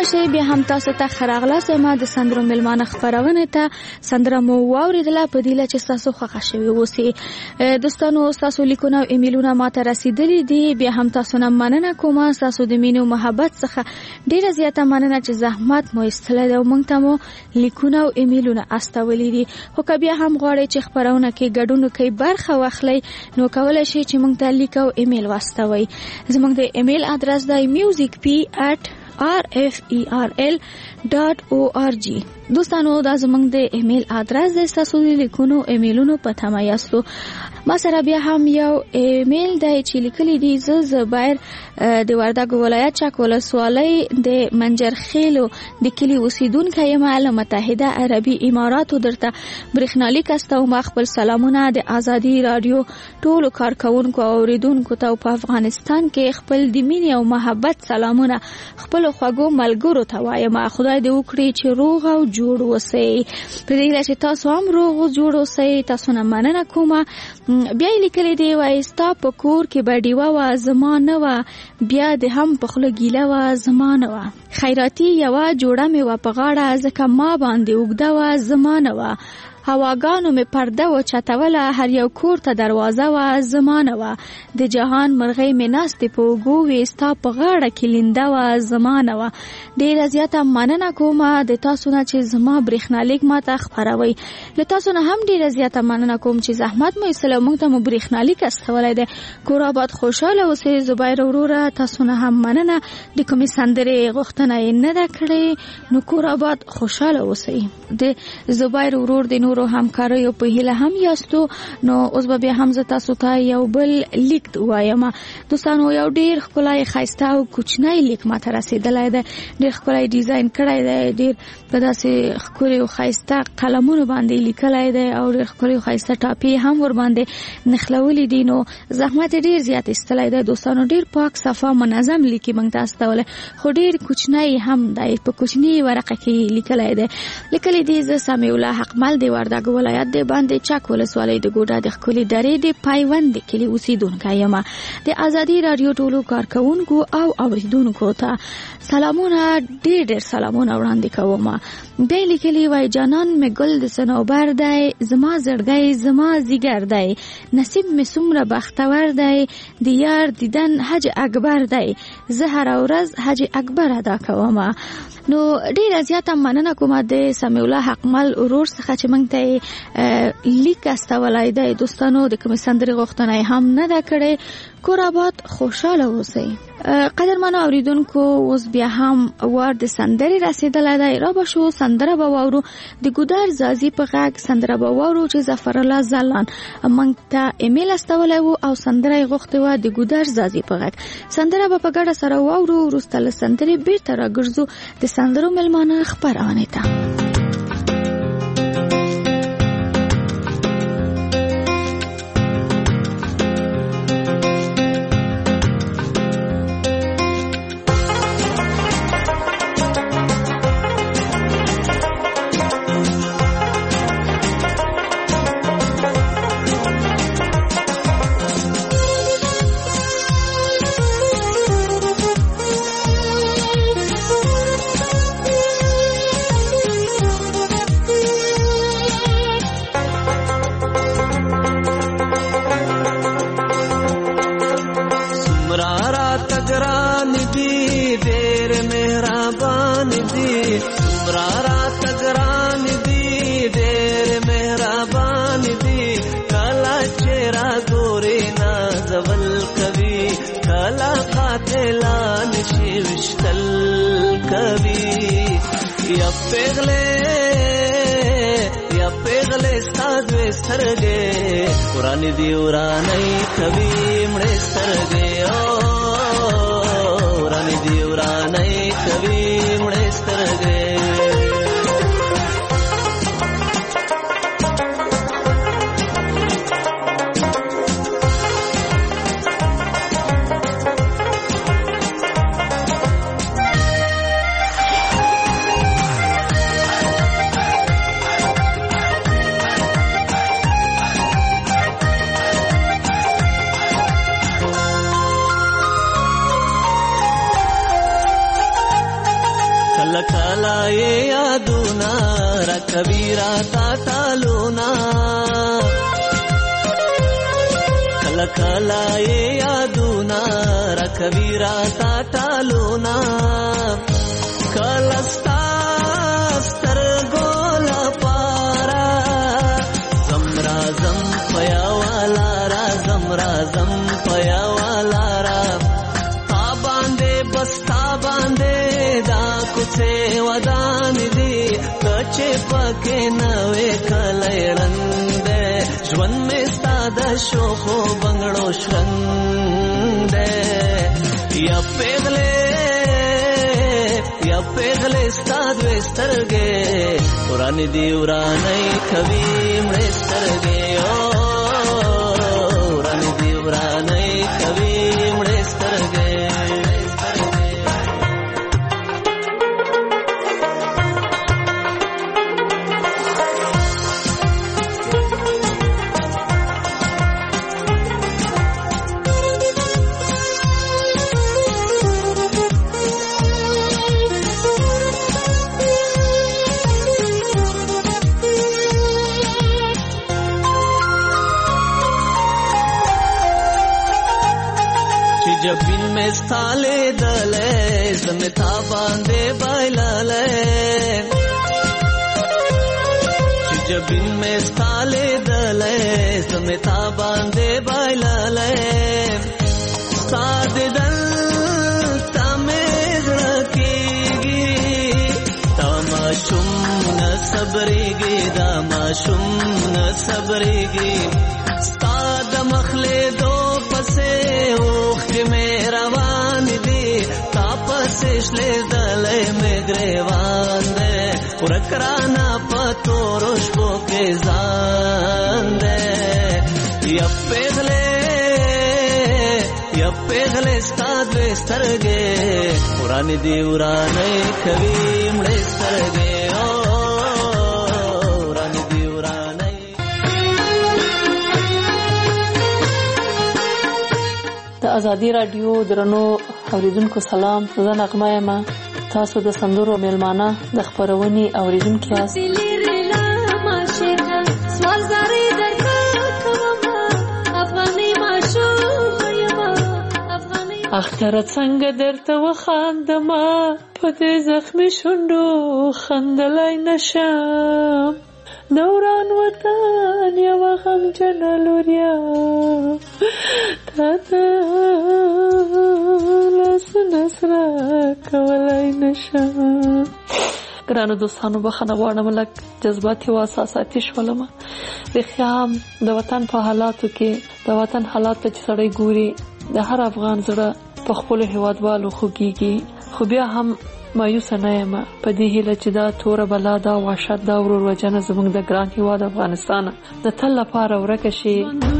شي بیا هم تاسو ته خراغله سم د سندرو ملمانه خبرونه ته سندره مو واوریدله په دې چې تاسو خوښ شوي اوسئ. دوستانو تاسو لیکونه او ایمیلونه ماته رسیدلي دي، بیا هم تاسو نه مننه کوم. تاسو د مینې او محبت څخه ډیره زیاته مننه چې زحمت مو ایستلی دی او موږ ته مو لیکونه او ایمیلونه استولي دي. خو که بیا هم غواړئ چې خبرونه کې ګډون وکړئ، برخه واخلئ، نو کولی شئ چې موږ ته لیک او ایمیل واستوئ. زموږ د ایمیل ادرس دی music p at r f e r l dot org. دوستانو دا زموږ د ایمیل ادرس دی، تاسو د لیکونو ایمیلونو په تمه یاستو. ما سره بیا هم یو ایمیل دی چې لیکلی دی: زه زبیر د وردګ ولایت چک ولسوالۍ د منجرخیلو د کلي اوسیدونکی یم. له متحده عربي اماراتو درته برېښنالیک استوم. خپل سلامونه د ازادي رادیو ټولو کارکونکو او اوریدونکو ته په افغانستان کې خپل د مینې او محبت سلامونه خپل خوږو ملګرو ته وایم. خدای دې وکړي چې روغ او جوړ اوسئ. په دې چې تاسو هم روغ او جوړ اوسئ. تاسو نه مننه کوم. بیا لیکلی دی: وای ستا په کور کې به ډیوه وه زما نه وه، بیا د هم په خوله ګیله وه زما نه وه. خیراتي یوه جوړه مې وه په غاړه، ځکه ما باندې اوږده وه زما نه وه. هواګانو مې پرده و چتوله، هر یو کور ته دروازه وه زما نه وه. د جهان مرغۍ مې ناستې په اوږو وې، ستا په غاړه کې لینده وه زما نه وه. ډېره زیاته مننه کوم د تاسو نه چې زما برېښنالیک ما ته خپروئ. له تاسو نه هم ډېره زیاته مننه کوم چې زحمت مو ایستلی او موږ ته مو برېښنالیک استولی دی. کور آباد خوشحاله اوسئ. زبیر وروره تاسو نه هم مننه. د کومې سندرې غوښتنه یې نه ده کړې، نو کور آباد خوشحاله اوسئ. د زبیر ورور د نور نورو همکاریو په هیله هم یاستو. نو اوس به بیا هم زه تاسو ته یو بل لیک وایم. دوستانو یو ډیر ښکلی ښایسته او کوچنی لیک ماته رسېدلی دی. ډیر ښکلی ډیزاین کړی دی، ډیر په داسې ښکلي او ښایسته قلمونو باندې لیکلی دی او ډیر ښکلي او ښایسته ټاپې هم ورباندې نښلولي دي. نو زحمت یې ډیر زیات ایستلی دی. دوستانو ډیر پاک صفا منظم لیکي موږ ته استولی، خو ډیر کوچنی هم دی، په کوچني ورقه کې لیکلی دی. لیکلی دی: زه سمیع الله حقمل دی وردګ ولایت د باندې چک ولسوالۍ د ګوډا د ښکلي درې د پایوند د کلي اوسیدونکی یم. د ازادي رادیو ټولو کارکونکو او اوریدونکو ته سلامونه، ډېر ډېر سلامونه وړاندې کوم. بیا لیکلي: وای جانان مې ګل د صنوبر دی، زما زړګی زما زیګر دی، نصیب مې څومره بختور دی، د یار دیدن حج اکبر دی، زه هره ورځ حج اکبر ادا کوم. نو ډیره زیاته مننه کوم د سمیع الله حقمل ورور څخه چې موږ ته لیک استولی دی. دوستانو د کومې سندرې غوښتنه هم نه ده کړې. کور آباد خوشحاله اوسئ. قدرمنو اوریدونکو، اوس بیا هم وار د سندرې رسېدلی دی. را به شو سندره به واورو د ګودر زازي په غږ. سندره به واورو چې ظفرالله ځلان موږ ته ایمیل استولی و او سندره یې غوښتې وه د ګودر زازي په غږ. سندره به په ګډه سره واورو. وروسته له سندرې بیرته راګرځو د سندرو مېلمانه خپرونې ته. ورانی دی ورانی کبھی مڑے سترگے او ورانی دی ورانی کبھی مڑے سترگے کلای یادونا را کبیرا تا تالونا کلا کلای یادونا را کبیرا تا تالونا کلستا ستر ګولا پارا زمرا زم پیا والا را زمرا زم پیا والا را تا باندې بستا باندې دا کوڅه ودان دي کچې پکې نوې کلای رنگ ژوند مې ستاده شو خو بنگړو شرنګ دې یا پیغلې یا پیغلې ستادوې سترګې وران دي ورانې کوي مړې سترګې او وران دي ورانې کوي مړې سترګې जबिन में स्थाले दले जमिता बांधे बाइलाले जबिन में स्थाले दले जमिता बांधे बाइलाले साद दल तमेर रखेगी तमाशुम न सबरेगी दामाशुम न सबरेगी साद मखले दो पसे में रवान दी तापस इसले दले में ग्रेवान दे पुरकराना पतो रोशबो के जान दे या पेगले या पेगले स्तादवे स्तरगे पुरानी दी उराने कवी मड़े स्तरगे ओ उरानी दी उराने ازادي رادیو درنو اوریدونکو سلام زه نغمه یم تاسو د سندرو میلمانه د خبرونې اوریدونکو یاست اختر څنګه درته وخاندما په دې زخمي شونډو خندلای نشم دوران وطن یا غم جنلوریا تاته لاس نسرا کولای نشم ګرانو دوستانو بخښنه غواړم لږ جذباتي او احساساتي شولم رخام د وطن په حالاتو کې د وطن حالات چې سړی ګوري د هر افغان زړه په خپل هیوادوالو خوږیږي خو بیا هم مایوس نه یم په دې هیله چې دا تور بلا دا وحشت دا ورور وجنه زموږ د ګران هیواد افغانستان د تل لپاره ورکه شي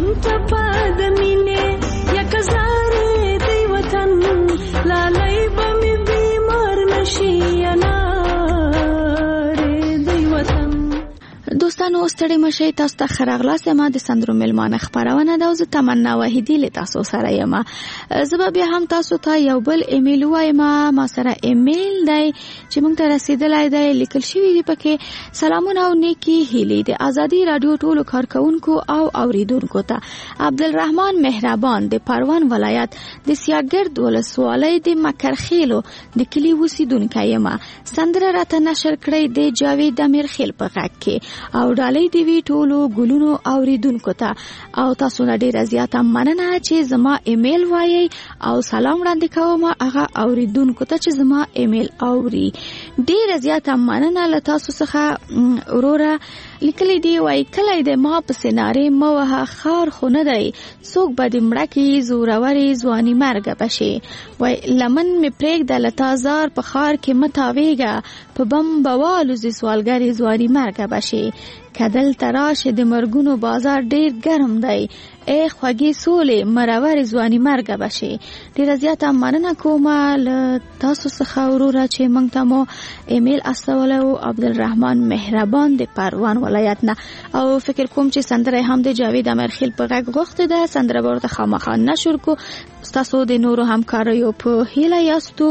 دوستانو ستړي مشي تاسو ته خراغلاس ما د سندرو ملمانه خبرونه دا زه تمنا وحیدی له تاسو سره یم زه به هم تاسو ته یو بل ایمیل وایم ما سره ایمیل دی چې موږ ته رسیدلای دی لیکل شوی دی پکې سلامونه او نیکی هیلې د ازادي رادیو ټولو کارکونکو او اوریدونکو ته عبدالرحمن مهربان د پروان ولایت د سیاګرد ولسوالۍ د مکرخیلو د کلی اوسیدونکو یم سندره راته نشر کړی د جاوید امیرخیل په غږ کې او ډالۍ دی وی ټولو ګلونو اوریدونکو ته او تاسو نه ډیر زیاته مننه چې زما ایمیل وایي او سلام وړاندې کوم هغه اوریدونکو ته چې زما ایمیل اوري ډیر زیاته مننه له تاسو څخه وروره لیکلي دی وای کله د ما په سینارې موه خار خو نه دی څوک به د مړه کې زوروري ځواني مرګ بشي وای لمن می پرېګ د لتازار په خار کې متاویګه په بم بوالو ز سوالګری ځواني مرګ بشي کدل تراش د مرګونو بازار ډیر ګرم دی ای خوږی سولې مرور ځواني مرګ بشي ډیر زیاته مننه کوم له تاسو څخه وروره چې مونږ ته مو ایمیل استولو عبدالرحمن مهربان د پروان ولایت نه او فکر کوم چې سندره هم د جاوید امیرخیل په غږ غوښته ده سندره ورته خامخا نشر کو تاسو د نورو همکاریو په هیله یاستو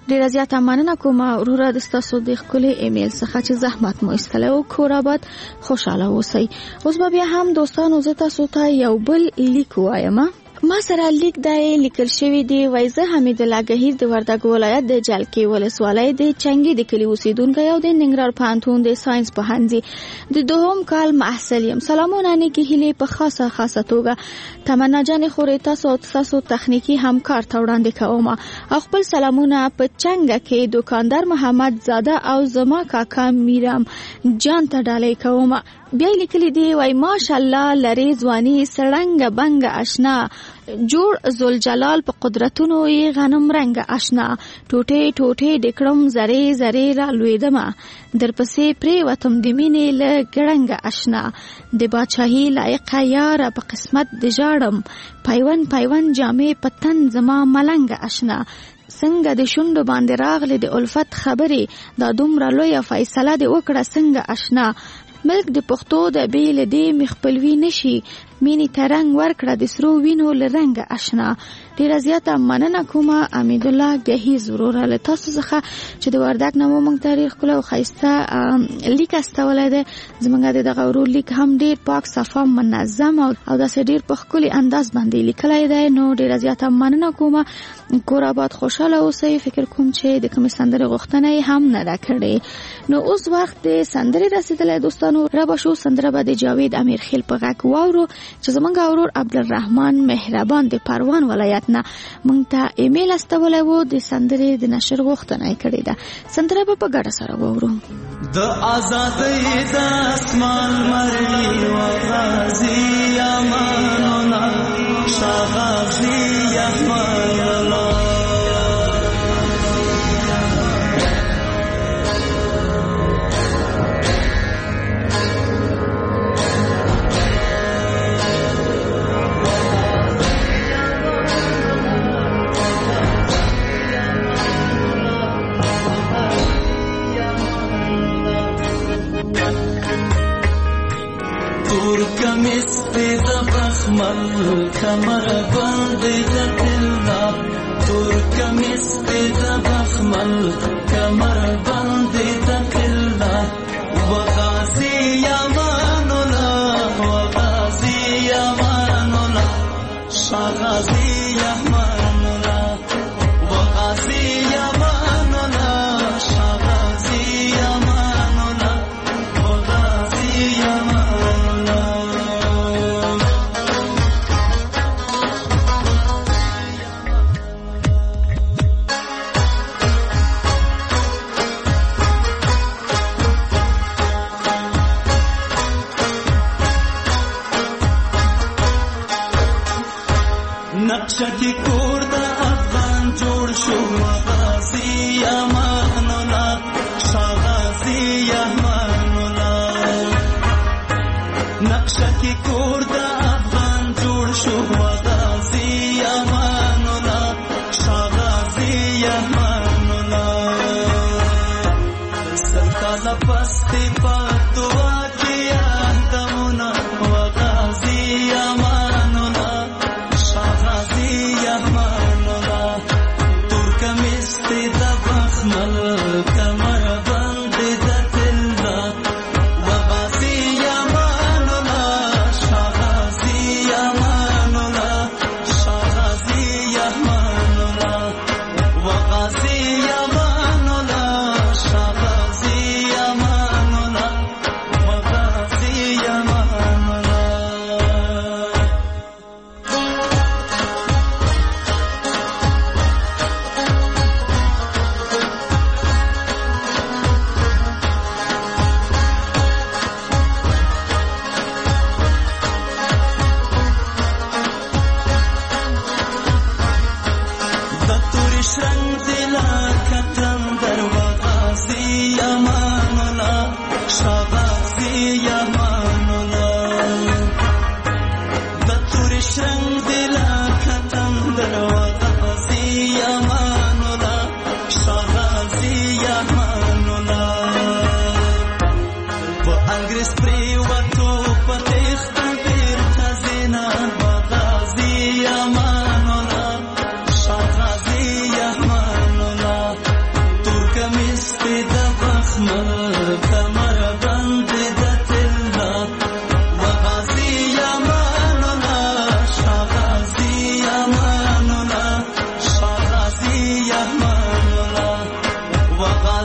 ډیره زیاته مننه کوم وروره د تاسو د خپل ایمیل څخه چې زحمت مو ایستلو. کور آباد خوشاله اوسئ. اوس به بیا هم دوستانو زه تاسو ته یو بل لیک وایم. ما سره لیک دی لیکل شوی دی وایزه حمید الله گهیر د وردګ ولایت د جلکی ولسوالۍ د چنګي د کلی اوسیدونکو یو د ننګرهار پوهنتون د ساينس پوهنځي د دوهم کال محصل یم. سلامونه نیکی هیله په خاصه خاصه توګه تمنا جان خوري تاسو تاسو تخنیکی همکار ته وړاندې کوم او خپل سلامونه په چنګه کې دکاندار محمد زاده او زما کاکا میرام جان ته ډالۍ کوم. بیا لیکلی دی وای ماشاءالله لری ځواني سړنګ بنګ آشنا جوړ زل جلال په قدرتونو یې غنم رنگ آشنا ټوټه ټوټه ډکړم زری زری را لویدما درپسې پرې وتم د مینې له ګړنګ آشنا د بادشاہي لایق یار په قسمت د جاړم پایون پایون جامې پتن زما ملنګ آشنا څنګه د شوند باندې راغله د الفت خبرې دا دومره لوی فیصله د وکړه څنګه آشنا ملک د پښتو د بیل د مخپلوي نشي مینی ترنګ ورکړه د سرو وینو لرنګ آشنا. ډیره زیاته مننه کوم امید الله گهیز وروره له تاسو څخه چې د وردګ نامو مونږ تاریخ کله خایسته لیک استولای دی. زمونږ د دغه ورور لیک هم ډیر پاک صفا منظم او داسې ډیر په خولي انداز باندې لیکلای دی. نو ډیره زیاته مننه کوم. کور آباد خوشاله اوسئ. فکر کوم چې د کوم سندره غوښتنه هم نه دا کړې. نو اوس وخت د سندره رسیدلې دوستانو را به شو سندره به د جاوید امیر خیل په غږ واورو چې زمونږ اورور عبدالرحمن مهربان د پروان ولایت نه مونږ ته ایمیل استولای وو د سندرې د نشر غوښتنه کړې ده. سندره به په ګډه سره واورو. د آزادۍ د اسمان مرلی و غازی امانونا شاغازی امانونا کمیس پی دا بخمل کمر بندی دا تلنا تور کمیس پی دا بخمل کمر بندی دا تلنا وغازی یمانونا وغازی یمانونا شاغازی یمانونا وغازی یمانونا شاغازی یمانونا وغازی یمانونا نقشه کی کور دا افغان جوړ شو غازی امانونا شاغازی امانونا نقشه کی کور دا افغان جوړ شو غازی امانونا شاغازی امانونا سرکاله پستی پاتوا کیا دمونا غازی امانونا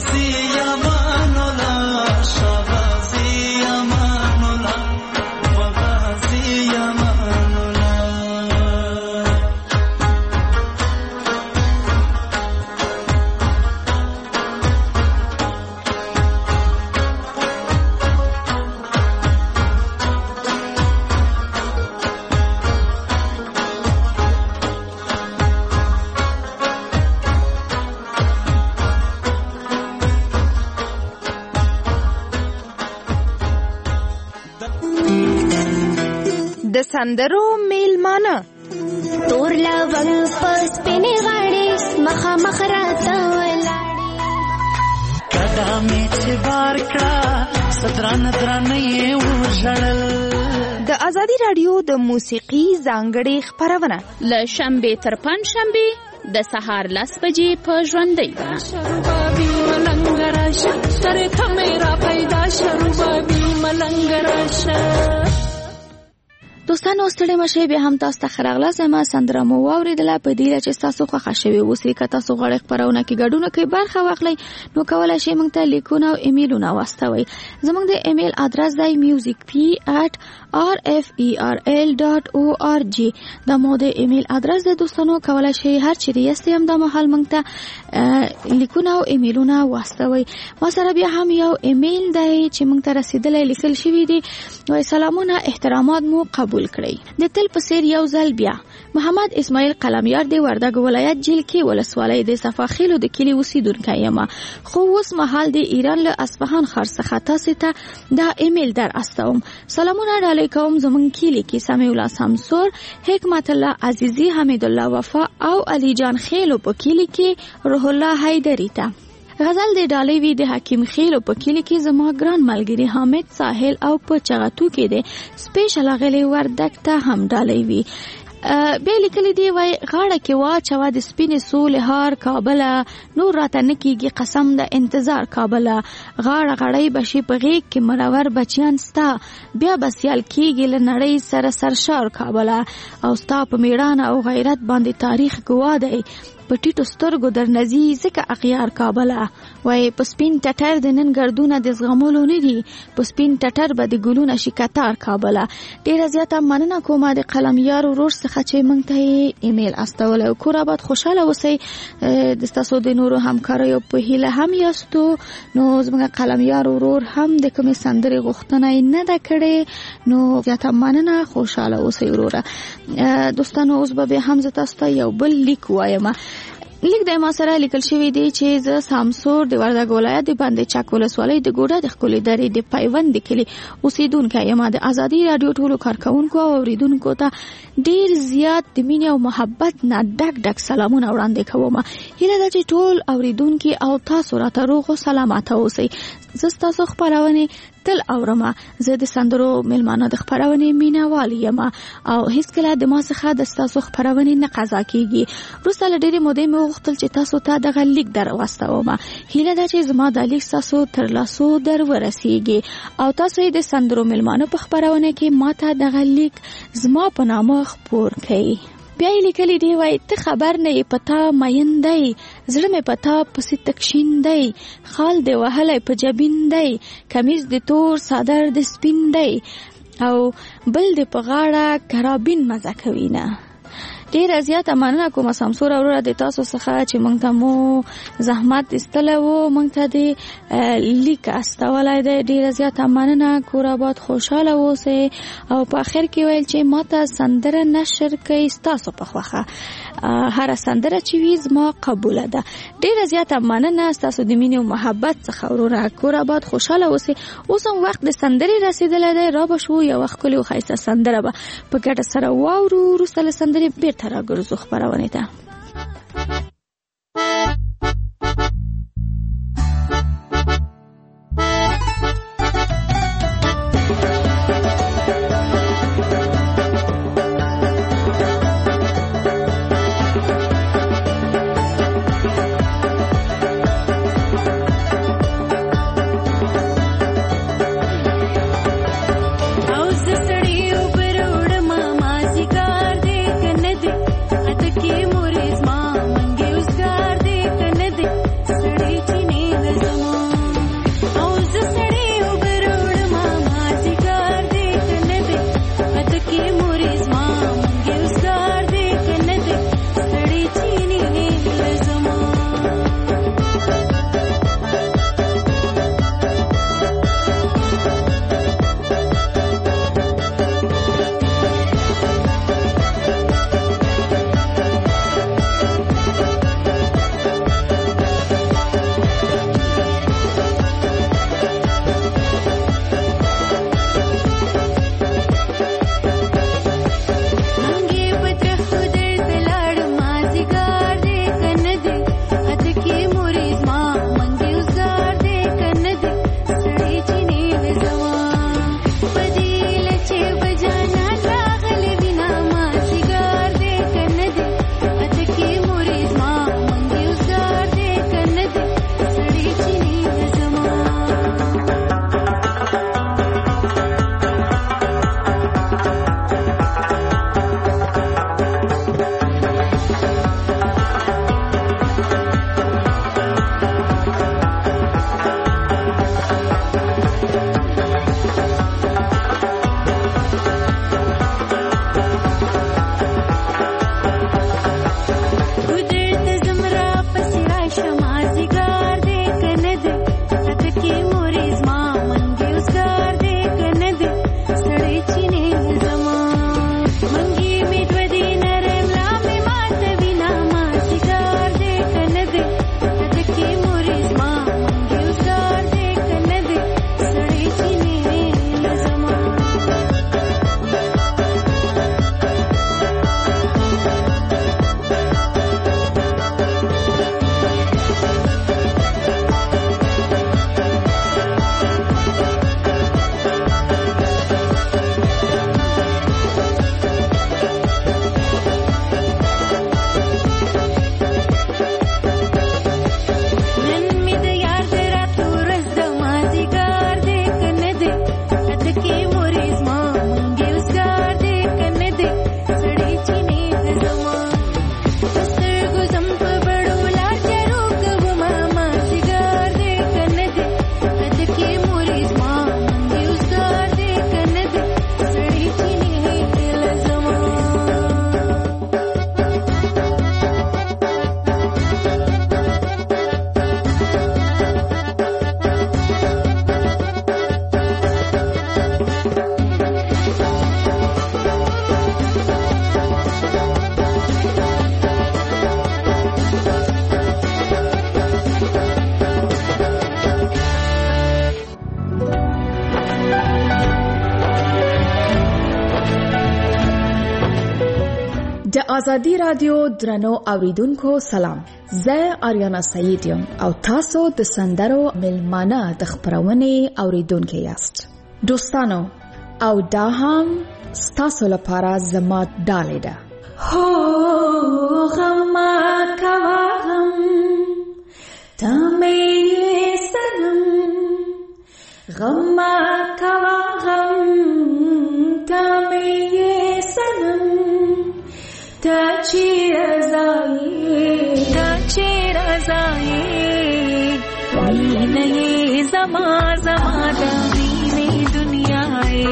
غازی امان الله شاه غازی امان الله و غازی امان الله د سندرو میلمانه تور لونګ پس پینې غاړي مخه مخ راته ولاړې قدمې چې بار کړه ستران درنې وژړل د ازادي رادیو د موسیقي ځانګړې خپرونه له شنبې تر پنځ شنبې د سهار لس بجې په ژوندۍ بڼه شروبابي ملنګ راشه سره ته میرا پیدا شروبابي ملنګ راشه دوستانو ستړي مشه به هم تاسو ته خراغله سم سندره مو واوریدله په دې چې تاسو خوښ شوي اوسې که تاسو غواړئ خبرونه کې ګډون کوي برخه واخلئ نو کولای شئ موږ ته لیکونه او ایمیلونه واستوئ زموږ د ایمیل ادرس دی music p at r f e r l dot org دا مو د ایمیل ادرس دی دوستانو کولای شئ هر چیرې یاستئ هم د مهال موږ ته لیکونه او ایمیلونه واستوئ ما سره بیا هم یو ایمیل دی چې موږ ته رسیدلی لیکل شوي دي وایي سلامونه احترامات مو قبول کړئ د تل په څیر یو ځل بیا محمد اسماعیل قلمیار دی وردګ ولایت جلکی ولسوالۍ د صفاخیلو د کلی اوسیدونکی یم خو اوس مهال د ایران له اصفهان ښار څخه تاسو ته دا ایمیل در استوم سلامونه ډالۍ کوم زموږ کلی کې سمیع الله سمسور حکمت الله عزیزی حمید الله وفا او علی جان خیلو په کلی کې روح الله حیدری ته غزل د ډالۍ وی د حکیم خیلو په کلی کې زما ګران ملګری حامد ساحل او په چغتو کې د سپیشل غلې وردک ته هم ډالۍ وی به لیکلي دی وای غاړه کې واچوه د سپینې سولې هار کابله نور راته نه کېږي قسم د انتظار کابله غاړه غړی بشي په غېږ کې مرور بچیان ستا بیا به سیال کېږي له نړۍ سره سرشار کابله او ستا په میړانه او غیرت باندې تاریخ ګواه دی په ټیټو سترګو در نزي ځکه اغیار کابله وای په سپین ټټر د نن ګردونه د زغمولو نه دي په سپین ټټر به د ګلونه شي کتار کابله ډیره زیاته مننه کومه د قلمیار ورور څخه چې موږ ته ایمیل استولی او کور آباد خوشحاله اوسئ د ستاسو د نورو همکاریو په هیله هم یاستو نو زموږ قلمیار ورور هم د کومې سندرې غوښتنه نه ده کړې نو زیاته مننه خوشحاله اوسئ وروره دوستانو اوس به بیا هم زه تاسو ته یو بل لیک وایم لیک د ما سره لیکل شوی دی چې زه سامسور د وردګ ولایت د باندې چک ولسوالۍ د ګوډه د خپلې درې د پیوند کلی اوسیدونکی یم د ازادي رادیو ټولو کارکونکو او اوریدونکو ته ډیر زیات د مینې او محبت نه ډک ډک سلامونه وړاندې کوم هیله ده چې ټول اوریدونکي او تاسو راته روغ او سلامت اوسئ زه ستاسو خپرونه تل اورم زه د سندرو ملمانه د خپرونه مینوال یم او هیڅ کله د ما څخه د تاسو خپرونه نه قضا کیږي وروسته له ډېرې مودې مې وغوښتل چې تاسو ته دغه لیک در واستوم هیله ده چې زما د لیک تاسو تر لاسو در ورسیږي او تاسو د سندرو ملمانه په خپرونه کې ماته دغه لیک زما په نامه خپور کړئ بیا یې لیکلي دی وای ته خبر نه یې پتا مین دی زړه مې پتا پسې تکشین دی خال دی وهلی په جبین دی کمیز د تور صادر د سپین دی او بل دی په غاړه کرابین مزه کوي نه ډیره زیاته مننه کوم سمسور وروره د تاسو څخه چې موږ ته مو زحمت ایستلی و موږ ته د لیک استولی دی ډیره زیاته مننه کور آباد خوشحاله اوسئ او په اخر کې ویل چې ما ته سندره نشر کوي ستاسو په خوښه هره سندره چې وي زما قبوله ده ډیره زیاته مننه ستاسو د مینې او محبت څخه وروره کور آباد خوشحاله اوسئ اوس هم وخت د سندرې رسیدلی دی را به شو یوه ښکلې او ښایسته سندره به په ګډه سره واورو وروسته له سندرې بیرته راګرځو خپرونې ته more ازادي رادیو درنو اوریدونکو سلام. زه آریانا سعید یم او تاسو د سندرو ملمانه د خبرونې اوریدونکو یاست. دوستانو او دا هم ستاسو لپاره زما ډالۍ ده. هو غما کوا غم تمې سنم غما کوا غم تمې سنم تا چی رضایی تا چی رضایی وینه زما زما دا وینه دنیای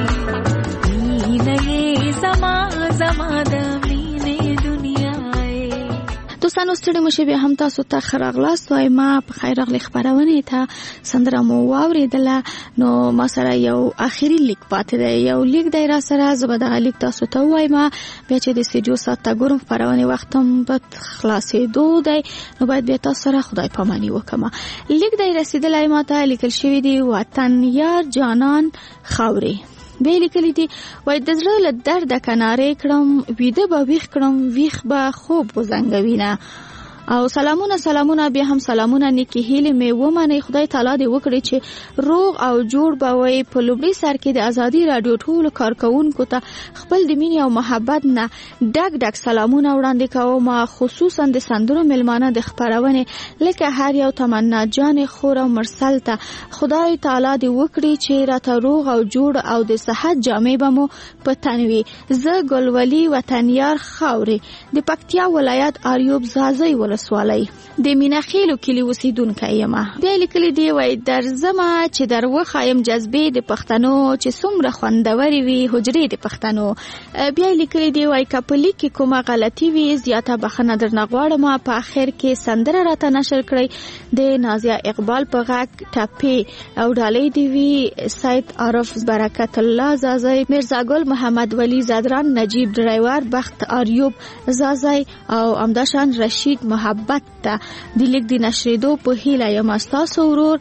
وینه زما زما دا وینه دنیای. دوستانو ستړي مشه به هم تاسو ته خراغلاست وای ما په خیر اغلی خبرونه ته سندره مو واوریدله. نو ما سره یو اخیری لیک پاتې دی، یو لیک دی را سره زبده لیک تاسو ته وای ما بیا چې د سټوډیو سات تا ګورم خبرونه وختم په خلاصې دو دی نو باید بیا تاسو سره خدای پامانی وکم. لیک دی رسیدلای ما ته لیکل شوی دی وطن یار جانان خاوري به لیکلی دی وای د زړه له درد کناره کړم ویده به ویخ کړم ویخ به خوب وزنګوینه او سلامونه سلامونه بیا هم سلامونه نیکی هیله می ومنه. خدای تعالی دې وکړي چې روغ او جوړ به وي. په لومړي سر کې د ازادي رادیو ټول کارکونکو ته خپل د مینې او محبت نه ډک ډک سلامونه وړاندې کوم، خصوصا د سندرو ملمانه د خبرونه لکه هر یو تمنا جان خور او مرسل ته خدای تعالی دې وکړي چې راته روغ او جوړ او د صحت جامې به مو په تنوي. زه ګلولي وطنیار خاوري د پکتیا ولایت اریوب زازي ولسوالۍ د میناخیلو کلی اوسیدونکې یم. بیا لیکلی دی وای در زما چې در وخایم جذبې د پښتنو چې څومره خوندوري وي حجرې د پښتنو. بیا لیکلی دی وای کپلی کې کومه غلطي وي زیاته بخنه درنه غواړم. په اخر کې سندره راته نشر کړی د نازیه اقبال په غږ ټپې او ډالۍ دی وی سید عارف برکت الله زازی مرزا ګل محمد ولی زادران نجیب ډرایور بخت اریوب زازی او امداشان رشید محبت ته د لیک د نشریدو په هیله یم. ستاسو ورور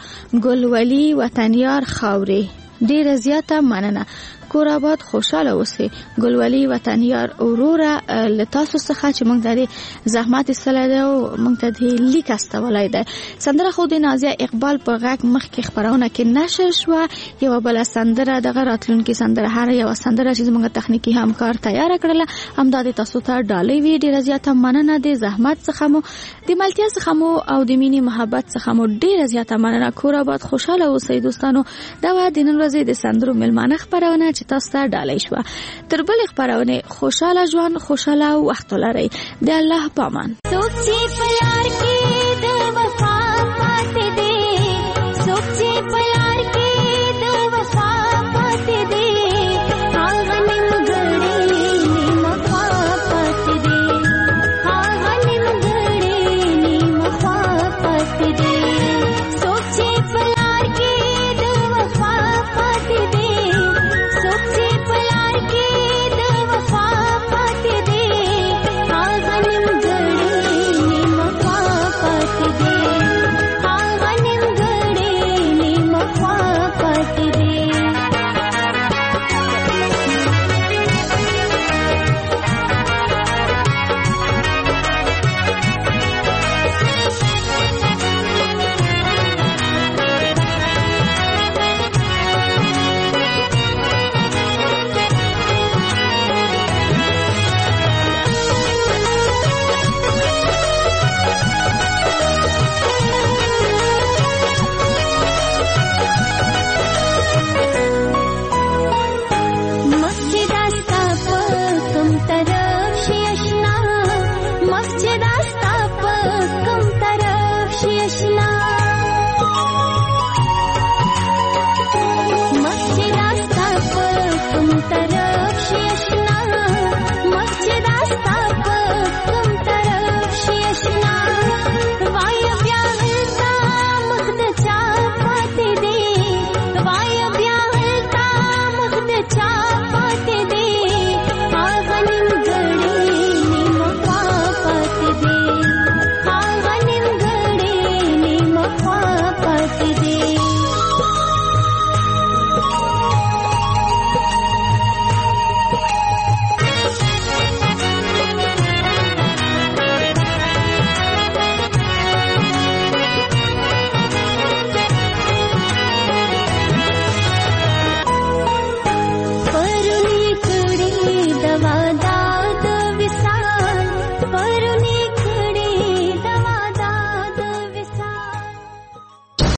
ګلولي وطنیار خاوري. ډیره زیاته مننه. کور آباد خوشاله اوسئ. ګلولي وطنیار وروره له تاسو څخه چې موږ د زحمت سره ده او موږ ته د لیک استولای ده. سندره خو د نازیه اقبال په غږ مخکې خبرونه کې نشر شو. یو بل سندره د غراتلونکو سندره هر یو سندره چې موږ تخنیکی همکار تیار کړل هم د تاسو ته ډالۍ وی. ډیره زیاته مننه د زحمت څخه مو د ملتیا څخه مو او د مینې محبت څخه مو ډیره زیاته مننه. کور آباد خوشاله اوسئ دوستانو. دا و د نن ورځې د سندرو ملمانه خبرونه چې تاسو ته ډالۍ شو. تر بل خبرونه خوشاله ژوند خوشاله وخت لرئ. د الله پامان. څوک چې په یار کې